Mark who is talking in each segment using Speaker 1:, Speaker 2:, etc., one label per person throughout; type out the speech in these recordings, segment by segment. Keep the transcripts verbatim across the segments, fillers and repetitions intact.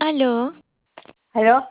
Speaker 1: Aló,
Speaker 2: ¿Aló?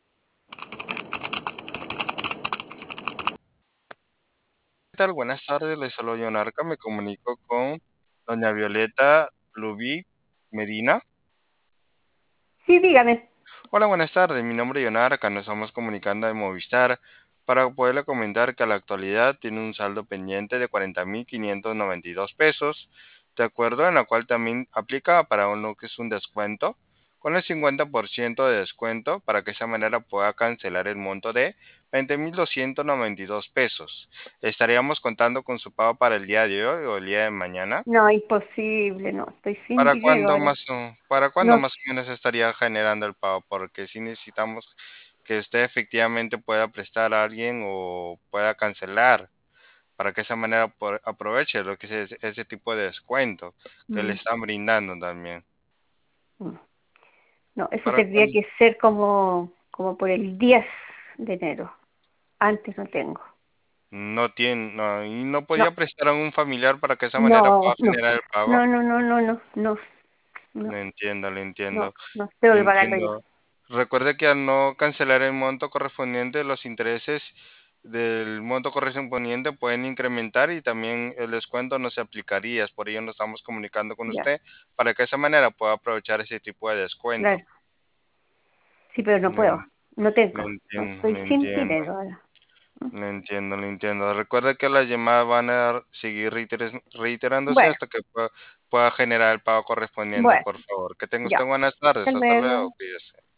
Speaker 3: ¿Qué tal? Buenas tardes, les saludo Yonarca, me comunico con doña Violeta Lubi Medina.
Speaker 2: Sí, dígame.
Speaker 3: Hola, buenas tardes, mi nombre es Yonarca, nos estamos comunicando de Movistar para poderle comentar que a la actualidad tiene un saldo pendiente de cuarenta mil quinientos noventa y dos pesos, de acuerdo en la cual también aplica para uno que es un descuento, con el cincuenta por ciento de descuento para que de esa manera pueda cancelar el monto de veinte mil doscientos noventa y dos pesos. Estaríamos contando con su pago para el día de hoy o el día de mañana.
Speaker 2: No, imposible, no, estoy sin
Speaker 3: ¿Para
Speaker 2: dinero
Speaker 3: cuándo
Speaker 2: ahora.
Speaker 3: más o para cuándo
Speaker 2: No,
Speaker 3: más o menos estaría generando el pago? Porque sí necesitamos que usted efectivamente pueda prestar a alguien o pueda cancelar, para que de esa manera por aproveche lo que es ese ese tipo de descuento que le
Speaker 2: mm,
Speaker 3: están brindando también.
Speaker 2: mm, no, eso
Speaker 3: ¿Para
Speaker 2: tendría
Speaker 3: cuándo?
Speaker 2: que ser como, como por el diez de enero. Antes no tengo.
Speaker 3: No tiene no, ¿y no
Speaker 2: No,
Speaker 3: podía prestar a un familiar para que de esa manera
Speaker 2: no,
Speaker 3: pueda
Speaker 2: no,
Speaker 3: generar el pago?
Speaker 2: no, no, no, no, no, no, no,
Speaker 3: Le entiendo, le
Speaker 2: no,
Speaker 3: entiendo,
Speaker 2: no, tengo
Speaker 3: le
Speaker 2: que pagarlo ya.
Speaker 3: entiendo. Recuerde que al no cancelar el monto correspondiente, los intereses del monto correspondiente pueden incrementar y también el descuento no se aplicaría. Es por ello nos estamos comunicando con
Speaker 2: Ya,
Speaker 3: usted para que de esa manera pueda aprovechar ese tipo de descuento.
Speaker 2: claro. Sí, pero no
Speaker 3: Le,
Speaker 2: puedo, no
Speaker 3: le
Speaker 2: tengo. No,
Speaker 3: entiendo,
Speaker 2: estoy
Speaker 3: le
Speaker 2: sin
Speaker 3: entiendo,
Speaker 2: dinero ahora. ¿Mm?
Speaker 3: le entiendo, le entiendo. Recuerde que las llamadas van a seguir reiteres- reiterándose
Speaker 2: Bueno,
Speaker 3: hasta que pueda, pueda generar el pago correspondiente,
Speaker 2: bueno,
Speaker 3: por favor. Que tenga
Speaker 2: ya.
Speaker 3: usted buenas
Speaker 2: Hasta
Speaker 3: tardes. Hasta luego.
Speaker 2: luego.
Speaker 3: Cuídese.